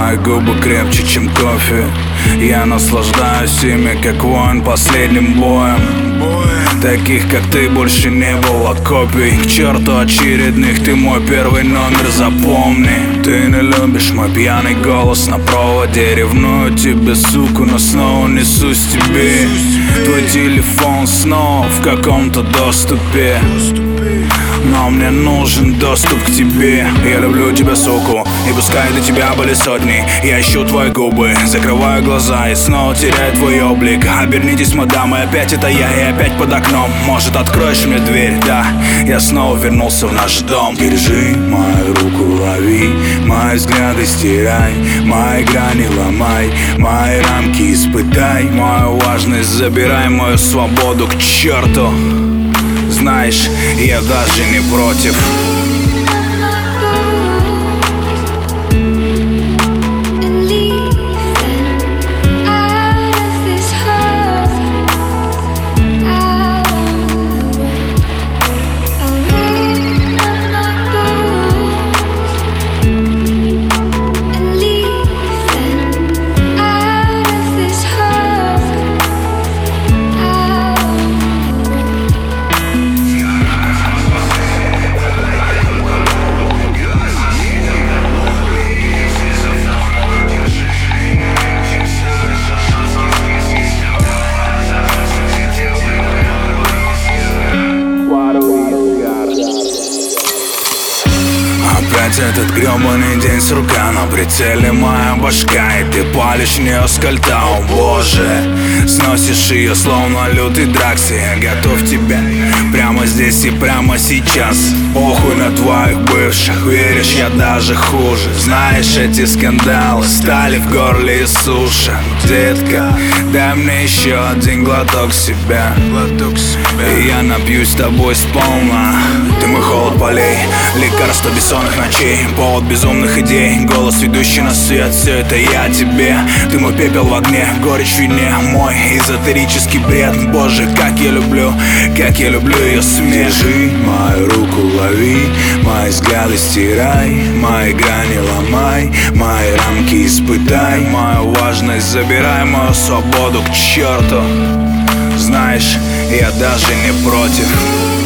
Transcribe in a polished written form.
Мои губы крепче, чем кофе. Я наслаждаюсь ими, как воин последним боем. Таких, как ты, больше не было копий. К черту очередных, ты мой первый номер, запомни. Ты не любишь мой пьяный голос на проводе. Ревную тебе, суку, но снова несусь тебе. Твой телефон снова в каком-то доступе, но мне нужен доступ к тебе. Я люблю тебя, суку, и пускай до тебя были сотни. Я ищу твои губы, закрываю глаза и снова теряю твой облик. Обернитесь, мадам, и опять это я, и опять под окном. Может, откроешь мне дверь? Да, я снова вернулся в наш дом. Держи мою руку, лови мои взгляды, стирай мои грани, ломай мои рамки, испытай мою важность, забирай мою свободу к черту. Знаешь, я даже не против. Опять этот гребаный день с рука на прицеле моя башка, и ты палишь в нее с кольта, о боже. Сносишь ее словно лютый дракси. Я готов тебя прямо здесь и прямо сейчас. Похуй на твоих бывших, веришь, я даже хуже. Знаешь, эти скандалы стали в горле и суша. Детка, дай мне еще один глоток себя, и я напьюсь с тобой сполна. Ты мой холод полей, лекарство бессонных ночей, повод безумных идей, голос, ведущий на свет. Все это я тебе. Ты мой пепел в огне, горечь в вине, мой эзотерический бред. Боже, как я люблю ее смех. Держи мою руку, лови мои взгляды, стирай мои грани, ломай мои рамки, испытай мою важность, забирай мою свободу к черту. Знаешь, я даже не против.